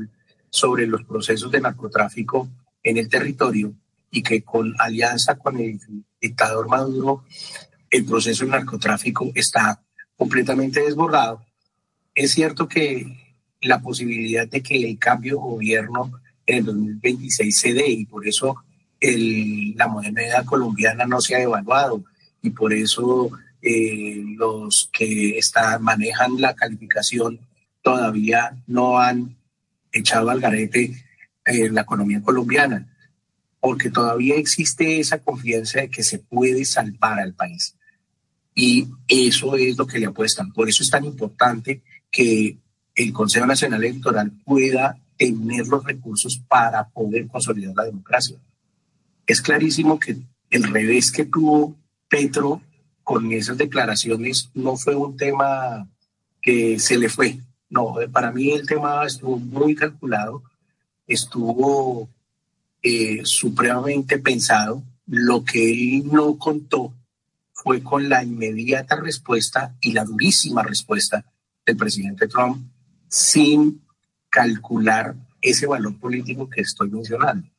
sobre los procesos de narcotráfico en el territorio y que con alianza con el dictador Maduro el proceso del narcotráfico está completamente desbordado. Es cierto que la posibilidad de que el cambio de gobierno en el dos mil veintiséis se dé y por eso el, la moneda colombiana no se ha devaluado y por eso eh, los que están, manejan la calificación todavía no han echado al garete eh, la economía colombiana, porque todavía existe esa confianza de que se puede salvar al país. Y eso es lo que le apuestan. Por eso es tan importante que el Consejo Nacional Electoral pueda tener los recursos para poder consolidar la democracia. Es clarísimo que el revés que tuvo Petro con esas declaraciones no fue un tema que se le fue. No, para mí el tema estuvo muy calculado, estuvo eh, supremamente pensado. Lo que él no contó fue con la inmediata respuesta y la durísima respuesta del presidente Trump sin calcular ese valor político que estoy mencionando.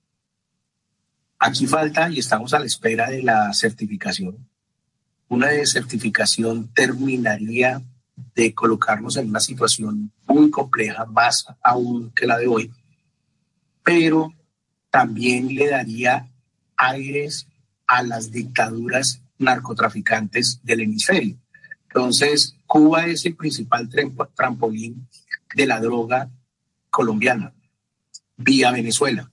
Aquí falta y estamos a la espera de la certificación. Una certificación terminaría de colocarnos en una situación muy compleja, más aún que la de hoy, pero también le daría aires a las dictaduras narcotraficantes del hemisferio. Entonces, Cuba es el principal trampolín de la droga colombiana vía Venezuela.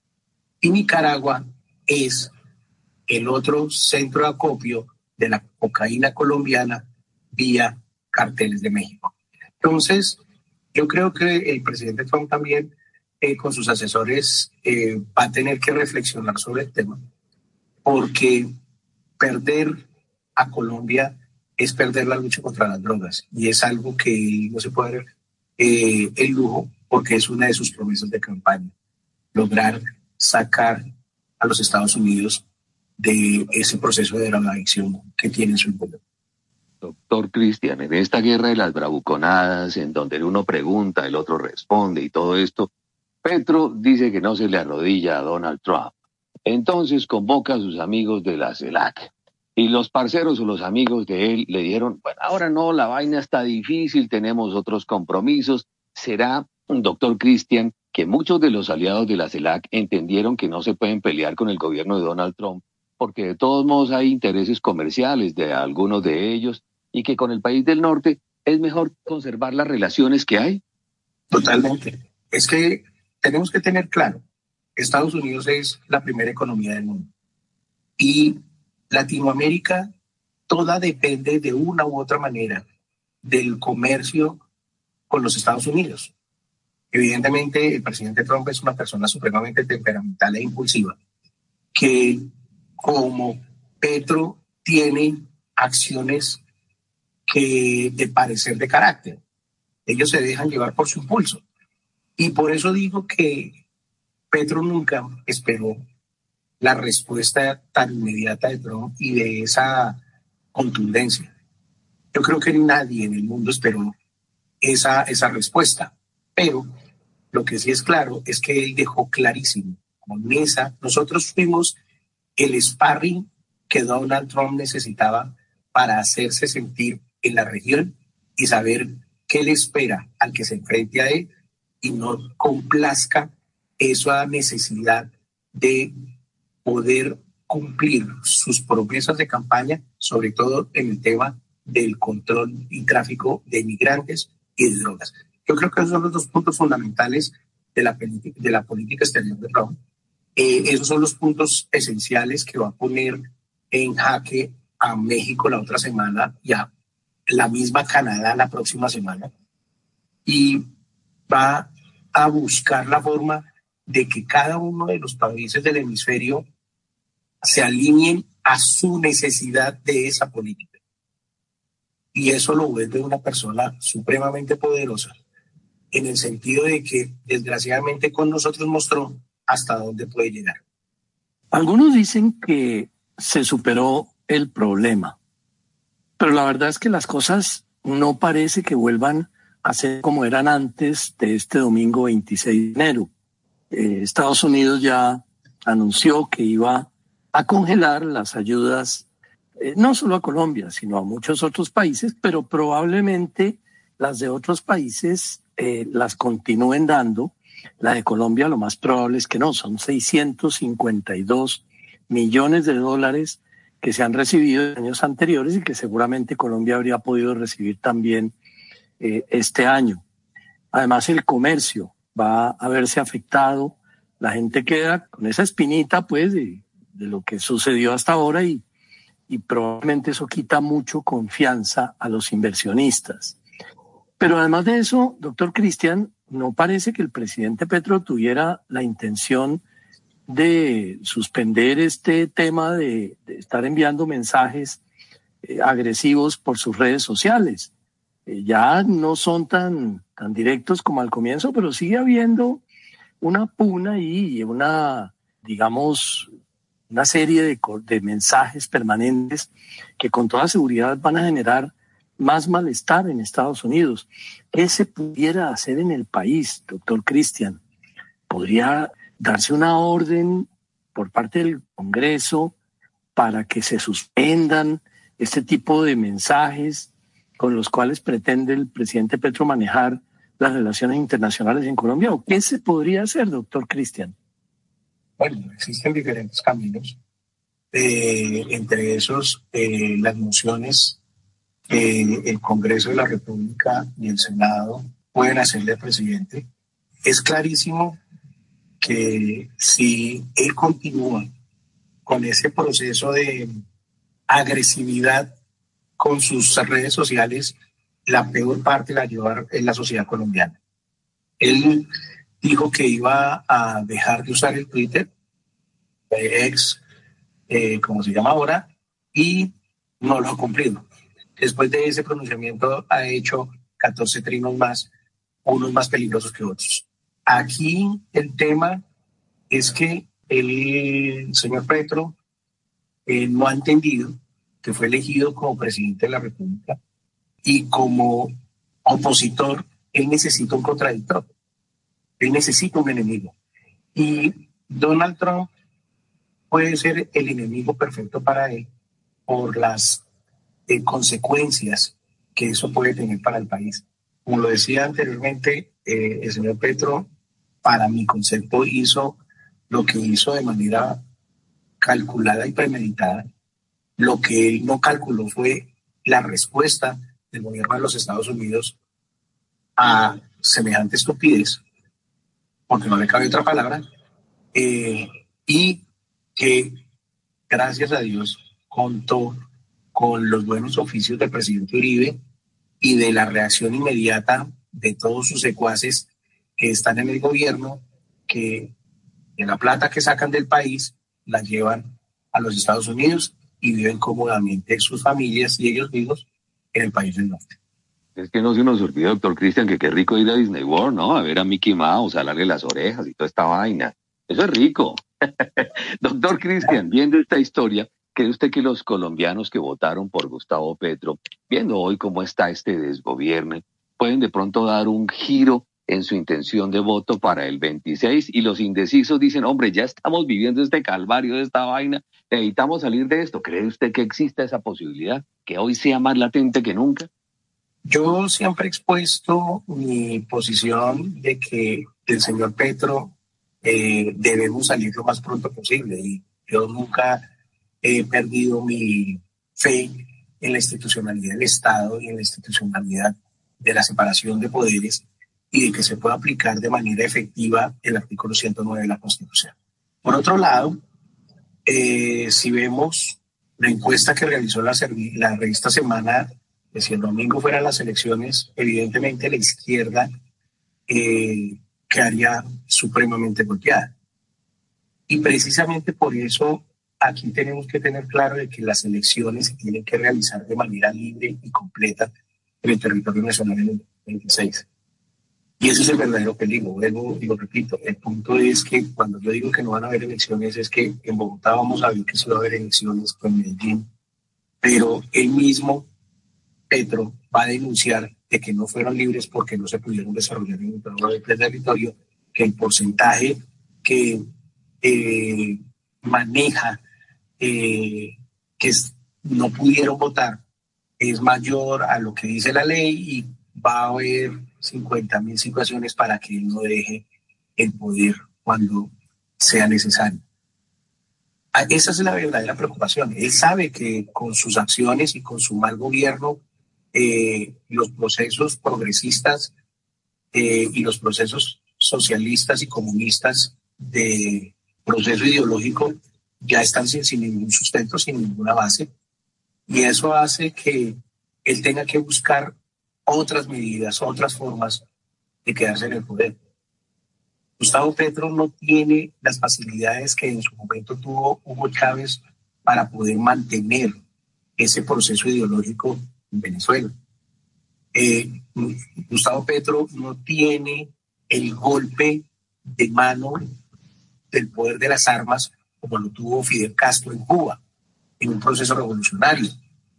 Y Nicaragua es el otro centro de acopio de la cocaína colombiana vía carteles de México. Entonces, yo creo que el presidente Trump también, eh, con sus asesores, eh, va a tener que reflexionar sobre el tema, porque perder a Colombia es perder la lucha contra las drogas y es algo que no se puede dar eh, el lujo, porque es una de sus promesas de campaña, lograr sacar a los Estados Unidos de ese proceso de drogadicción que tiene en su poder. Doctor Cristian, en esta guerra de las bravuconadas, en donde el uno pregunta, el otro responde y todo esto, Petro dice que no se le arrodilla a Donald Trump. Entonces convoca a sus amigos de la CELAC. Y los parceros o los amigos de él le dijeron, bueno, ahora no, la vaina está difícil, tenemos otros compromisos. Será, doctor Cristian, que muchos de los aliados de la CELAC entendieron que no se pueden pelear con el gobierno de Donald Trump, porque de todos modos hay intereses comerciales de algunos de ellos, y que con el país del norte es mejor conservar las relaciones que hay. Totalmente. Es que tenemos que tener claro, Estados Unidos es la primera economía del mundo. Y Latinoamérica toda depende de una u otra manera del comercio con los Estados Unidos. Evidentemente, el presidente Trump es una persona supremamente temperamental e impulsiva, que como Petro tiene acciones que de parecer de carácter. Ellos se dejan llevar por su impulso. Y por eso digo que Petro nunca esperó la respuesta tan inmediata de Trump y de esa contundencia. Yo creo que nadie en el mundo esperó esa, esa respuesta. Pero lo que sí es claro es que él dejó clarísimo con esa. Nosotros fuimos el sparring que Donald Trump necesitaba para hacerse sentir en la región y saber qué le espera al que se enfrente a él y no complazca esa necesidad de poder cumplir sus promesas de campaña, sobre todo en el tema del control y tráfico de inmigrantes y de drogas. Yo creo que esos son los dos puntos fundamentales de la, de la política exterior de Trump. Eh, esos son los puntos esenciales que va a poner en jaque a México la otra semana y a la misma Canadá la próxima semana. Y va a buscar la forma de que cada uno de los países del hemisferio se alineen a su necesidad de esa política. Y eso lo vuelve una persona supremamente poderosa, en el sentido de que desgraciadamente con nosotros mostró hasta dónde puede llegar. Algunos dicen que se superó el problema, pero la verdad es que las cosas no parece que vuelvan a ser como eran antes de este domingo veintiséis de enero. Eh, Estados Unidos ya anunció que iba a congelar las ayudas, eh, no solo a Colombia, sino a muchos otros países, pero probablemente las de otros países eh, las continúen dando. La de Colombia lo más probable es que no, son seiscientos cincuenta y dos millones de dólares que se han recibido en años anteriores y que seguramente Colombia habría podido recibir también eh, este año. Además, el comercio va a verse afectado. La gente queda con esa espinita, pues, de, de lo que sucedió hasta ahora y, y probablemente eso quita mucho confianza a los inversionistas. Pero además de eso, doctor Cristian, no parece que el presidente Petro tuviera la intención de suspender este tema de, de estar enviando mensajes eh, agresivos por sus redes sociales. Eh, ya no son tan, tan directos como al comienzo, pero sigue habiendo una pugna y una, digamos, una serie de, de mensajes permanentes que con toda seguridad van a generar más malestar en Estados Unidos. ¿Qué se pudiera hacer en el país, doctor Cristian? ¿Podría darse una orden por parte del Congreso para que se suspendan este tipo de mensajes con los cuales pretende el presidente Petro manejar las relaciones internacionales en Colombia? ¿O qué se podría hacer, doctor Cristian? Bueno, existen diferentes caminos, eh, entre esos eh, las mociones que eh, el Congreso de la República y el Senado pueden hacerle al presidente. Es clarísimo que si él continúa con ese proceso de agresividad con sus redes sociales, la peor parte la lleva en la sociedad colombiana. Él dijo que iba a dejar de usar el Twitter, eh, ex, eh, como se llama ahora, y no lo ha cumplido. Después de ese pronunciamiento ha hecho catorce trinos más, unos más peligrosos que otros. Aquí el tema es que el señor Petro eh, no ha entendido que fue elegido como presidente de la República y como opositor él necesita un contradictor, él necesita un enemigo. Y Donald Trump puede ser el enemigo perfecto para él por las eh, consecuencias que eso puede tener para el país. Como lo decía anteriormente, eh, el señor Petro, para mi concepto, hizo lo que hizo de manera calculada y premeditada. Lo que él no calculó fue la respuesta del gobierno de los Estados Unidos a semejante estupidez, porque no le cabe otra palabra, eh, y que, gracias a Dios, contó con los buenos oficios del presidente Uribe y de la reacción inmediata de todos sus secuaces que están en el gobierno, que de la plata que sacan del país la llevan a los Estados Unidos y viven cómodamente sus familias y ellos mismos en el país del norte. Es que no se nos olvida, doctor Cristian, que qué rico ir a Disney World, ¿no? A ver a Mickey Mouse, a alarle las orejas y toda esta vaina. Eso es rico. Doctor Cristian, viendo esta historia, ¿cree usted que los colombianos que votaron por Gustavo Petro, viendo hoy cómo está este desgobierno, pueden de pronto dar un giro en su intención de voto para el veintiséis y los indecisos dicen, hombre, ya estamos viviendo este calvario de esta vaina, necesitamos salir de esto? ¿Cree usted que exista esa posibilidad, que hoy sea más latente que nunca? Yo siempre he expuesto mi posición de que el señor Petro eh, debemos salir lo más pronto posible, y yo nunca he perdido mi fe en la institucionalidad del Estado y en la institucionalidad de la separación de poderes y de que se pueda aplicar de manera efectiva el artículo ciento nueve de la Constitución. Por otro lado, eh, si vemos la encuesta que realizó la, la revista Semana, que si el domingo fueran las elecciones, evidentemente la izquierda eh, quedaría supremamente golpeada. Y precisamente por eso aquí tenemos que tener claro de que las elecciones se tienen que realizar de manera libre y completa en el territorio nacional en el veintiséis. Y ese es el verdadero peligro. Luego, digo, repito, el punto es que cuando yo digo que no van a haber elecciones es que en Bogotá vamos a ver que sí va a haber elecciones, en Medellín, pero él mismo, Petro, va a denunciar de que no fueron libres porque no se pudieron desarrollar en el territorio, que el porcentaje que eh, maneja eh, que es, no pudieron votar es mayor a lo que dice la ley y va a haber cincuenta mil situaciones para que él no deje el poder cuando sea necesario. Esa es la verdadera preocupación. Él sabe que con sus acciones y con su mal gobierno, eh, los procesos progresistas eh, y los procesos socialistas y comunistas de proceso ideológico ya están sin, sin ningún sustento, sin ninguna base. Y eso hace que él tenga que buscar otras medidas, otras formas de quedarse en el poder. Gustavo Petro no tiene las facilidades que en su momento tuvo Hugo Chávez para poder mantener ese proceso ideológico en Venezuela. Eh, Gustavo Petro no tiene el golpe de mano del poder de las armas como lo tuvo Fidel Castro en Cuba, en un proceso revolucionario.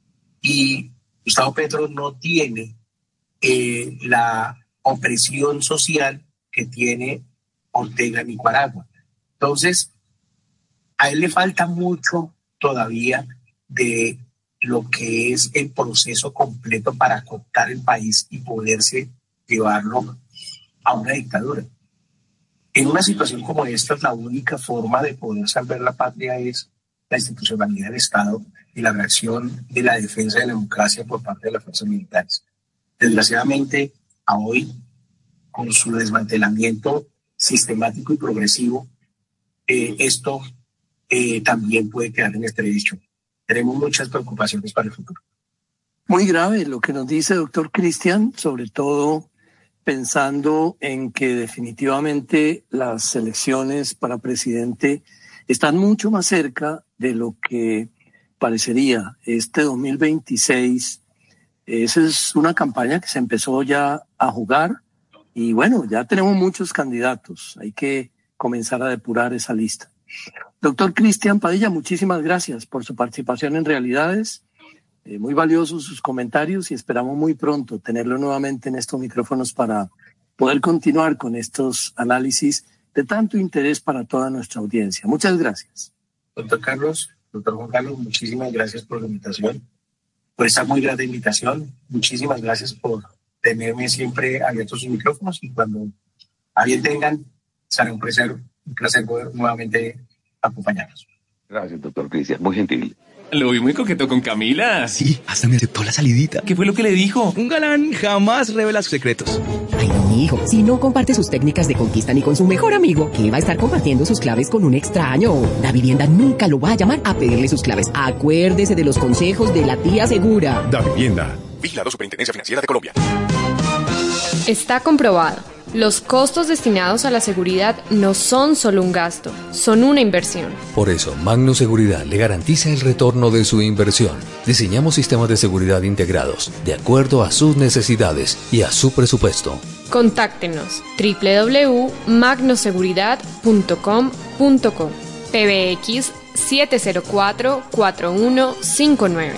Y Gustavo Petro no tiene eh, la opresión social que tiene Ortega en Nicaragua. Entonces, a él le falta mucho todavía de lo que es el proceso completo para cooptar el país y poderse llevarlo a una dictadura. En una situación como esta, la única forma de poder salvar la patria es la institucionalidad del Estado y la reacción de la defensa de la democracia por parte de las fuerzas militares. Desgraciadamente, a hoy, con su desmantelamiento sistemático y progresivo, eh, esto eh, también puede quedar en estrecho. Tenemos muchas preocupaciones para el futuro. Muy grave lo que nos dice el doctor Cristian, sobre todo pensando en que definitivamente las elecciones para presidente están mucho más cerca de lo que parecería. Este dos mil veintiséis, esa es una campaña que se empezó ya a jugar y bueno, ya tenemos muchos candidatos. Hay que comenzar a depurar esa lista. Doctor Cristian Padilla, muchísimas gracias por su participación en Realidades. Eh, muy valiosos sus comentarios y esperamos muy pronto tenerlo nuevamente en estos micrófonos para poder continuar con estos análisis de tanto interés para toda nuestra audiencia. Muchas gracias. Doctor Carlos, doctor Juan Carlos, muchísimas gracias por la invitación, por esta muy grande invitación. Muchísimas gracias por tenerme siempre abiertos sus micrófonos y cuando a bien tengan, será un placer, un placer poder nuevamente acompañarnos. Gracias, doctor Cristian, muy gentil. Lo vi muy coqueto con Camila. Sí, hasta me aceptó la salidita. ¿Qué fue lo que le dijo? Un galán jamás revela sus secretos. Ay, mi hijo, si no comparte sus técnicas de conquista ni con su mejor amigo, que va a estar compartiendo sus claves con un extraño. La vivienda nunca lo va a llamar a pedirle sus claves. Acuérdese de los consejos de la tía segura. Da Vivienda. Vigilado Superintendencia Financiera de Colombia. Está comprobado. Los costos destinados a la seguridad no son solo un gasto, son una inversión. Por eso, Magno Seguridad le garantiza el retorno de su inversión. Diseñamos sistemas de seguridad integrados, de acuerdo a sus necesidades y a su presupuesto. Contáctenos doble u doble u doble u punto magno seguridad punto com punto co, P B X siete cero cuatro, cuatro uno cinco nueve.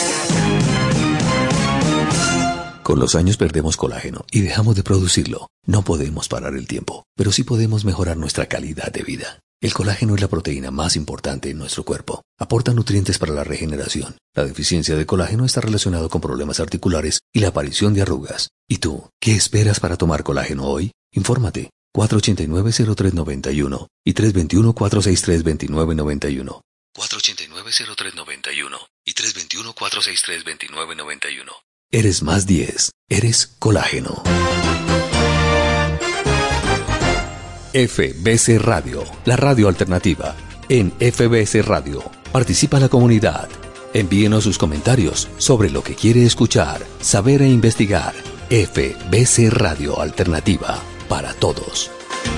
Con los años perdemos colágeno y dejamos de producirlo. No podemos parar el tiempo, pero sí podemos mejorar nuestra calidad de vida. El colágeno es la proteína más importante en nuestro cuerpo. Aporta nutrientes para la regeneración. La deficiencia de colágeno está relacionado con problemas articulares y la aparición de arrugas. ¿Y tú, qué esperas para tomar colágeno hoy? Infórmate. cuatro ocho nueve, cero tres nueve uno y tres dos uno, cuatro seis tres, dos nueve nueve uno. cuatro ocho nueve, cero tres nueve uno y tres dos uno, cuatro seis tres, dos nueve nueve uno. Eres más diez. Eres colágeno. F B C Radio, la radio alternativa. En F B C Radio, participa la comunidad. Envíenos sus comentarios sobre lo que quiere escuchar, saber e investigar. F B C Radio Alternativa, para todos.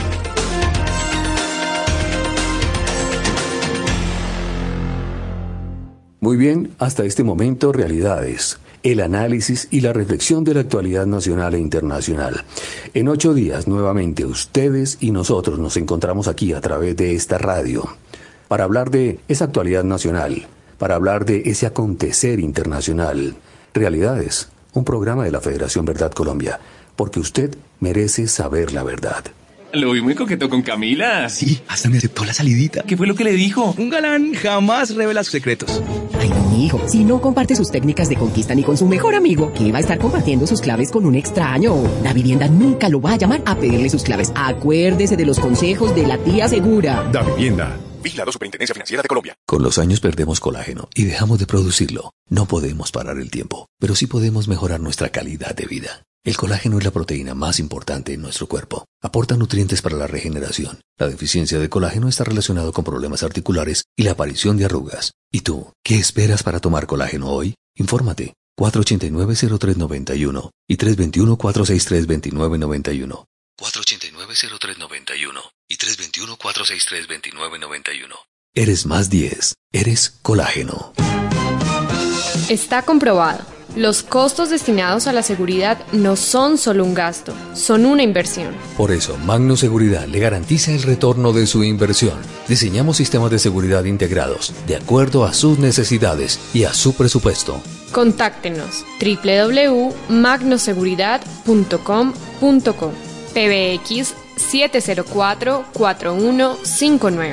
Muy bien, hasta este momento, Realidades. El análisis y la reflexión de la actualidad nacional e internacional. En ocho días, nuevamente, ustedes y nosotros nos encontramos aquí a través de esta radio para hablar de esa actualidad nacional, para hablar de ese acontecer internacional. Realidades, un programa de la Federación Verdad Colombia, porque usted merece saber la verdad. Lo vi muy coqueto con Camila. Sí, hasta me aceptó la salidita. ¿Qué fue lo que le dijo? Un galán jamás revela sus secretos. Ay, mijo, si no comparte sus técnicas de conquista ni con su mejor amigo, que va a estar compartiendo sus claves con un extraño. La vivienda nunca lo va a llamar a pedirle sus claves. Acuérdese de los consejos de la tía segura. Da Vivienda. Vigilado Superintendencia Financiera de Colombia. Con los años perdemos colágeno y dejamos de producirlo. No podemos parar el tiempo, pero sí podemos mejorar nuestra calidad de vida. El colágeno es la proteína más importante en nuestro cuerpo. Aporta nutrientes para la regeneración. La deficiencia de colágeno está relacionado con problemas articulares y la aparición de arrugas. ¿Y tú, qué esperas para tomar colágeno hoy? Infórmate. cuatro ocho nueve, cero tres nueve uno y tres dos uno, cuatro seis tres, dos nueve nueve uno. cuatro ocho nueve, cero tres nueve uno y tres dos uno, cuatro seis tres, dos nueve nueve uno. Eres más diez. Eres colágeno. Está comprobado. Los costos destinados a la seguridad no son solo un gasto, son una inversión. Por eso, Magno Seguridad le garantiza el retorno de su inversión. Diseñamos sistemas de seguridad integrados, de acuerdo a sus necesidades y a su presupuesto. Contáctenos doble u doble u doble u punto magnoseguridad punto com punto co, P B X siete cero cuatro, cuatro uno cinco nueve.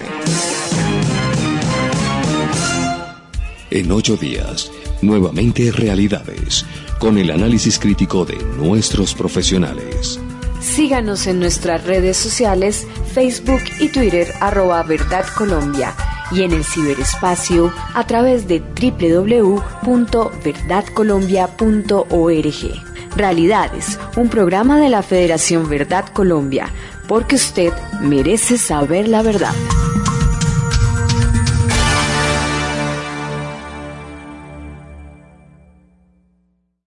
En ocho días, nuevamente Realidades, con el análisis crítico de nuestros profesionales. Síganos en nuestras redes sociales, Facebook y Twitter, arroba Verdad Colombia, y en el ciberespacio a través de doble u doble u doble u punto verdad colombia punto org. Realidades, un programa de la Federación Verdad Colombia, porque usted merece saber la verdad.